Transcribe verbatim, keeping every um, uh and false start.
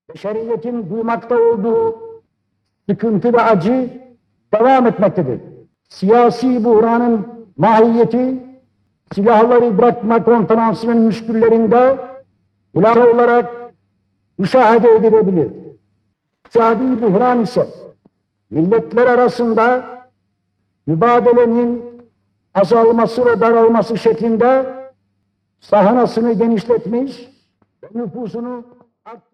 beşeriyetin duymakta olduğu sıkıntı ve acı devam etmektedir. Siyasi buhranın mahiyeti, silahları bırakma konferansının müşküllerinde ilave olarak müşahede edilebilir. İktisadi buhran ise milletler arasında mübadelenin azalması ve daralması şeklinde sahanasını genişletmiş ve nüfusunu arttırmış.